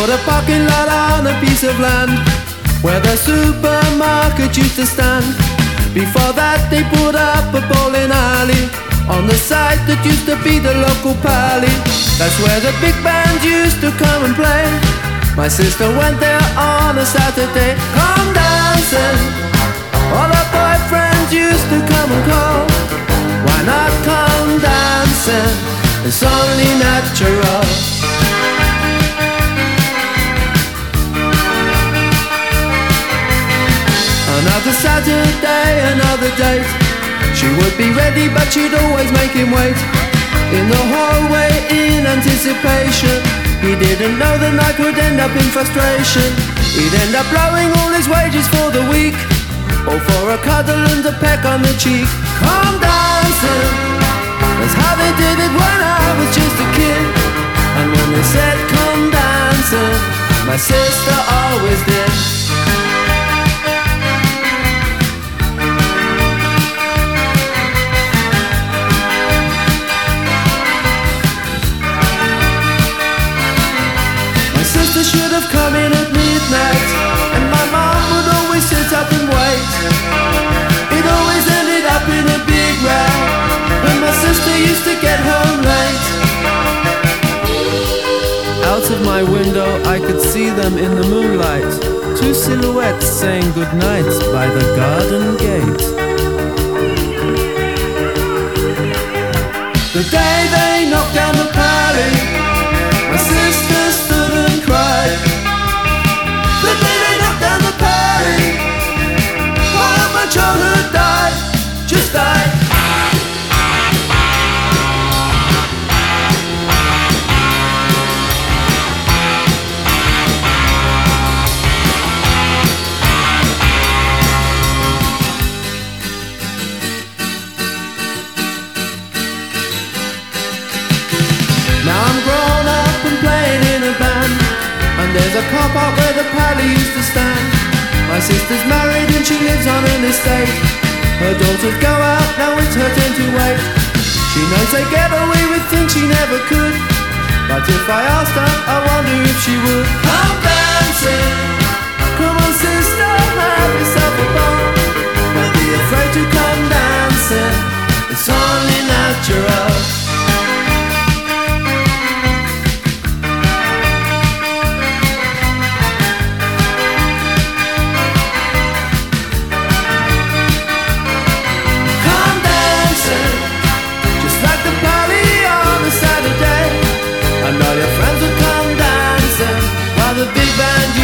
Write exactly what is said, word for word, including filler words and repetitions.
bought a parking lot on a piece of land where the supermarket used to stand. Before that they put up a bowling alley on the site that used to be the local pally. That's where the big band used to come and play. My sister went there on a Saturday. Come dancing, all her boyfriends used to come and call. Why not come dancing? It's only natural. Another Saturday, another date. She would be ready but she'd always make him wait in the hallway in anticipation. He didn't know the night would end up in frustration. He'd end up blowing all his wages for the week, or for a cuddle and a peck on the cheek. Come dancing, that's how they did it when I was just a kid. And when they said come dancing, my sister always did. Should have come in at midnight, and my mom would always sit up and wait. It always ended up in a big row when my sister used to get home late. Out of my window I could see them in the moonlight, two silhouettes saying goodnight by the garden gate. The day they knocked down the pally, my sister stood and cried. The day they knocked down the pally, all of my childhood died, just died. Now I'm grown up and playing in a band, and there's a car park where the pally used to stand. My sister's married and she lives on an estate. Her daughters go out, now it's her turn to wait. She knows they get away with things she never could, but if I asked her, I wonder if she would. Come dancing, come on sister, have yourself a ball. Don't be afraid to come dancing, it's only natural. And all your friends would come dancing while the big band